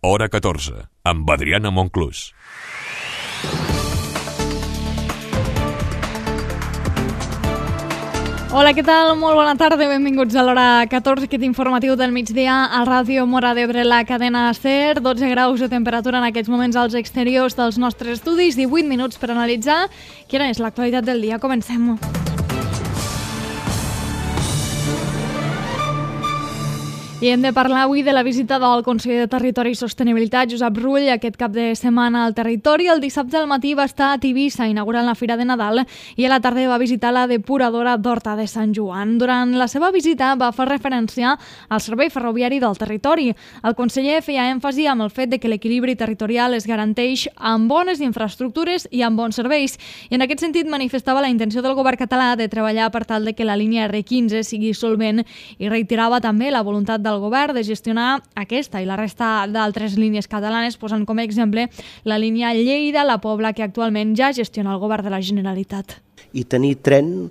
Hora 14, amb Adriana Monclús. Hola, què tal? Molt bona tarda, benvinguts a l'hora 14, aquest informatiu del migdia a Ràdio Móra d'Ebre, la cadena SER. 12 graus de temperatura en aquests moments als exteriors dels nostres estudis, 18 minuts per analitzar quina és l'actualitat del dia. Comencem. I hem de parlar avui de la visita del conseller de Territori i Sostenibilitat, Josep Rull, aquest cap de setmana al territori. El dissabte al matí va estar a Tivissa inaugurant la Fira de Nadal i a la tarda va visitar la depuradora d'Horta de Sant Joan. Durant la seva visita va fer referència al servei ferroviari del territori. El conseller feia èmfasi amb el fet de que l'equilibri territorial es garanteix amb bones infraestructures i amb bons serveis. I en aquest sentit manifestava la intenció del govern català de treballar per tal de que la línia R15 sigui solvent i reiterava també la voluntat del govern de gestionar aquesta i la resta d'altres línies catalanes, posant com a exemple la línia Lleida-La Pobla, que actualment ja gestiona el govern de la Generalitat. I tenir tren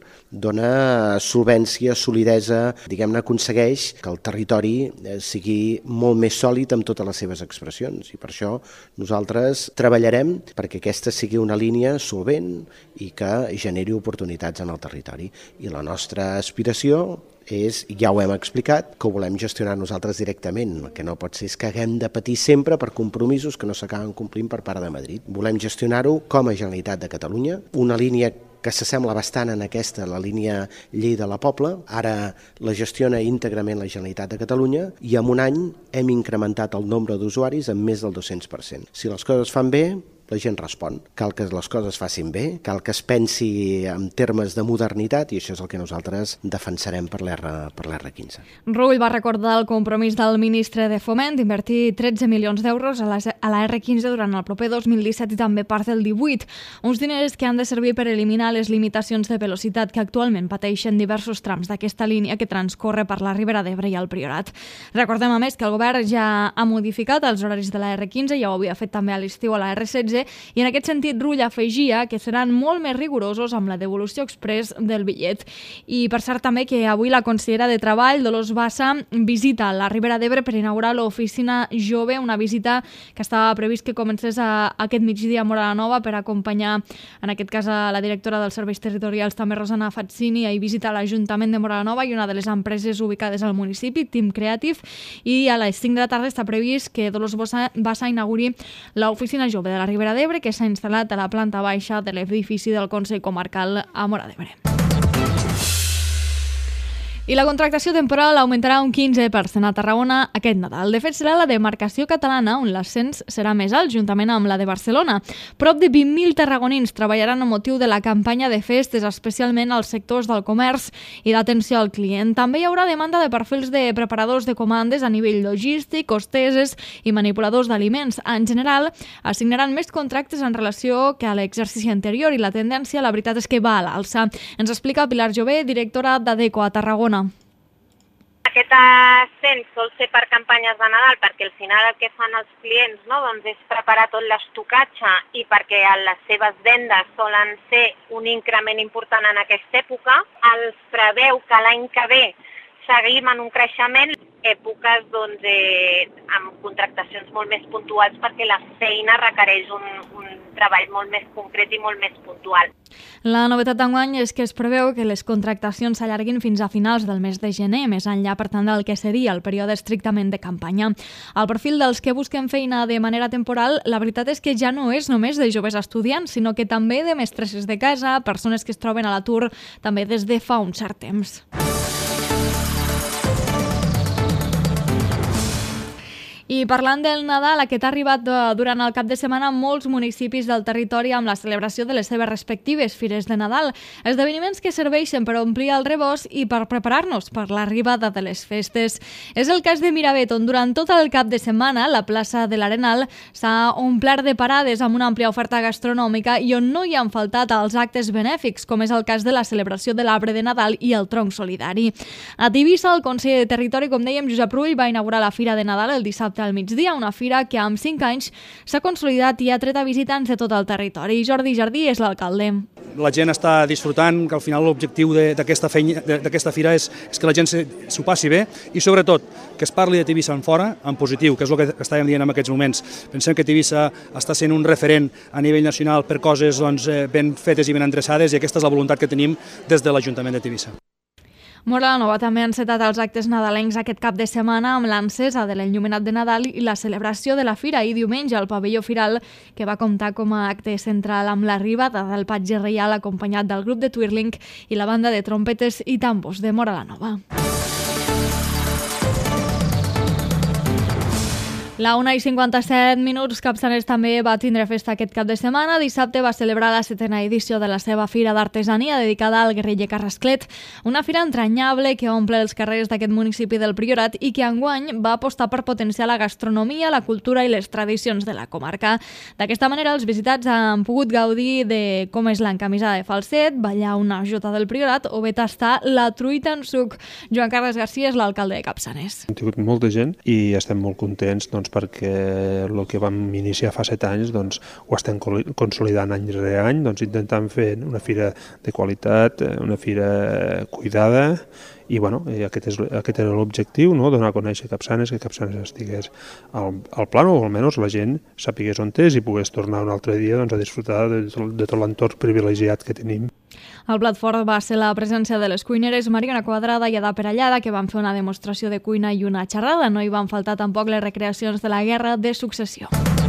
dona solvència, solidesa, diguem-ne, aconsegueix que el territori sigui molt més sòlid amb totes les seves expressions. I per això nosaltres treballarem perquè aquesta sigui una línia solvent i que generi oportunitats en el territori. I la nostra aspiració és, ja ho hem explicat, que ho volem gestionar nosaltres directament. El que no pot ser és que haguem de patir sempre per compromisos que no s'acaben complint per part de Madrid. Volem gestionar-ho com a Generalitat de Catalunya, una línia que s'assembla bastant en aquesta, la línia Lleida-La Pobla. Ara la gestiona íntegrament la Generalitat de Catalunya i en un any hem incrementat el nombre d'usuaris en més del 200%. Si les coses fan bé, la gent respon. Cal que les coses facin bé, cal que es pensi en termes de modernitat i això és el que nosaltres defensarem per l'R15. Rull va recordar el compromís del ministre de Foment d'invertir 13 milions d'euros a la R15 durant el proper 2017 i també part del 18. Uns diners que han de servir per eliminar les limitacions de velocitat que actualment pateixen diversos trams d'aquesta línia que transcorre per la Ribera d'Ebre i el Priorat. Recordem a més que el govern ja ha modificat els horaris de la R15, ja ho havia fet també a l'estiu a la R16, i en aquest sentit Rull afegia que seran molt més rigorosos amb la devolució express del bitllet. I per cert també que avui la consellera de Treball, Dolors Bassa, visita la Ribera d'Ebre per inaugurar l'oficina jove, una visita que estava previst que comencés aquest migdia a Móra la Nova per acompanyar, en aquest cas, a la directora dels serveis territorials, també Rosana Fazzini, i visitar l'Ajuntament de Móra la Nova i una de les empreses ubicades al municipi, Team Creative, i a les 5 de la tarda està previst que Dolors Bassa inauguri l'oficina jove de la Ribera d'Ebre, que s'ha instal·lat a la planta baixa de l'edifici del Consell Comarcal a Móra d'Ebre. I la contractació temporal augmentarà un 15% a Tarragona aquest Nadal. De fet, serà la demarcació catalana on l'ascens serà més alt, juntament amb la de Barcelona. Prop de 20.000 tarragonins treballaran amb motiu de la campanya de festes, especialment als sectors del comerç i d'atenció al client. També hi haurà demanda de perfils de preparadors de comandes a nivell logístic, hosteses i manipuladors d'aliments. En general, assignaran més contractes en relació que a l'exercici anterior i la tendència, la veritat, és que va a l'alça. Ens explica Pilar Jové, directora d'Adeco a Tarragona. Aquest ascens sol ser per campanyes de Nadal, perquè al final el que fan els clients, doncs és preparar tot l'estocatge i perquè les seves vendes solen ser un increment important en aquesta època. Els preveu que l'any que ve seguim en un creixement, èpoques amb contractacions molt més puntuals perquè la feina requereix un treball molt més concret i molt més puntual. La novetat d'enguany és que es preveu que les contractacions s'allarguin fins a finals del mes de gener, més enllà, per tant, del que seria el període estrictament de campanya. El perfil dels que busquen feina de manera temporal, la veritat és que ja no és només de joves estudiants, sinó que també de mestresses de casa, persones que es troben a l'atur també des de fa un cert temps. I parlant del Nadal, aquest ha arribat durant el cap de setmana a molts municipis del territori amb la celebració de les seves respectives fires de Nadal, esdeveniments que serveixen per omplir el rebost i per preparar-nos per l'arribada de les festes. És el cas de Miravet, on durant tot el cap de setmana la plaça de l'Arenal s'ha omplert de parades amb una àmplia oferta gastronòmica i on no hi han faltat els actes benèfics, com és el cas de la celebració de l'arbre de Nadal i el tronc solidari. A Tivissa, el conseller de Territori, com dèiem, Josep Rull, va inaugurar la Fira de Nadal el dissabte al migdia, una fira que amb 5 anys s'ha consolidat i ha tret a visitants de tot el territori. Jordi Jardí és l'alcalde. la gent està disfrutant, que al final l'objectiu d'aquesta fira és que la gent s'ho passi bé i sobretot que es parli de Tivissa en fora, en positiu, que és el que estàvem dient en aquests moments. Pensem que Tivissa està sent un referent a nivell nacional per coses ben fetes i ben endreçades i aquesta és la voluntat que tenim des de l'Ajuntament de Tivissa. Móra la Nova també ha encetat els actes nadalencs aquest cap de setmana amb l'encesa de l'enllumenat de Nadal i la celebració de la fira i diumenge al pavelló Firal, que va comptar com a acte central amb l'arribada del patge reial acompanyat del grup de Twirling i la banda de trompetes i tambors de Móra la Nova. La 1:57, Capçanes també va tindre festa aquest cap de setmana. Dissabte va celebrar la 7ª edició de la seva fira d'artesania dedicada al guerriller Carrasclet, una fira entranyable que omple els carrers d'aquest municipi del Priorat i que enguany va apostar per potenciar la gastronomia, la cultura i les tradicions de la comarca. D'aquesta manera, els visitats han pogut gaudir de com és l'encamisada de falset, ballar una jota del Priorat o bé tastar la truita en suc. Joan Carles Garcia és l'alcalde de Capçanes. Hem tingut molta gent i estem molt contents perquè el que vam iniciar fa 7 anys ho estem consolidant any rere any, intentant fer una fira de qualitat, una fira cuidada i aquest era l'objectiu, donar a conèixer Capçanes, que Capçanes estigués al plano o almenys la gent sapigués on és i pogués tornar un altre dia a disfrutar de tot l'entorn privilegiat que tenim. El plat fort va ser la presència de les cuineres Mariona Quadrada i Ada Perellada, que van fer una demostració de cuina i una xerrada. No hi van faltar tampoc les recreacions de la Guerra de Successió.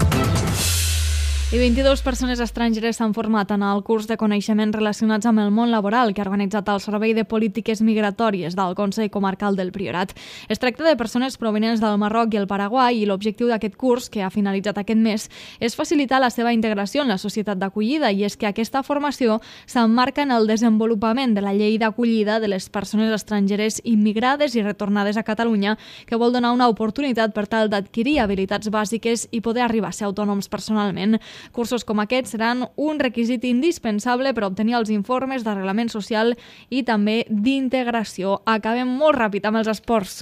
I 22 persones estrangeres s'han format en el curs de coneixements relacionats amb el món laboral que ha organitzat el Servei de Polítiques Migratòries del Consell Comarcal del Priorat. Es tracta de persones provenents del Marroc i el Paraguai i l'objectiu d'aquest curs, que ha finalitzat aquest mes, és facilitar la seva integració en la societat d'acollida i és que aquesta formació s'emmarca en el desenvolupament de la llei d'acollida de les persones estrangeres immigrades i retornades a Catalunya, que vol donar una oportunitat per tal d'adquirir habilitats bàsiques i poder arribar a ser autònoms personalment. Cursos com aquests seran un requisit indispensable per obtenir els informes d'arrelament social i també d'integració. Acabem molt ràpid amb els esports.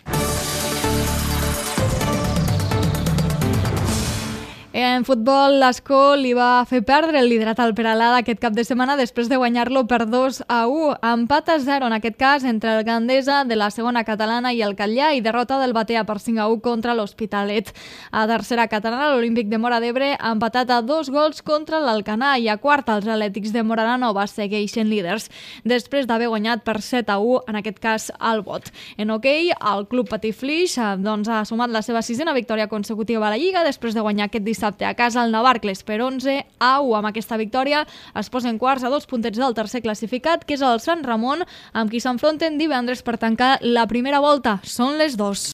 En futbol, l'Escó li va fer perdre el liderat al Peralada aquest cap de setmana després de guanyar-lo per 2-1. Empat a 0, en aquest cas, entre el Gandesa de la segona catalana i el Catllà i derrota del Batea per 5-1 contra l'Hospitalet. A tercera catalana, l'Olímpic de Móra d'Ebre ha empatat a 2 gols contra l'Alcanar i a quarta els Atlètics de Móra la Nova segueixen líders després d'haver guanyat per 7-1, en aquest cas, al Bot. En hoquei, el club Petit Flix ha sumat la seva 6ª victòria consecutiva a la Lliga després de guanyar aquest dissabte a casa el Navarcles per 11-1. Amb aquesta victòria es posen quarts a 2 puntets del tercer classificat, que és el Sant Ramon, amb qui s'enfronten divendres per tancar la primera volta. Són les 2.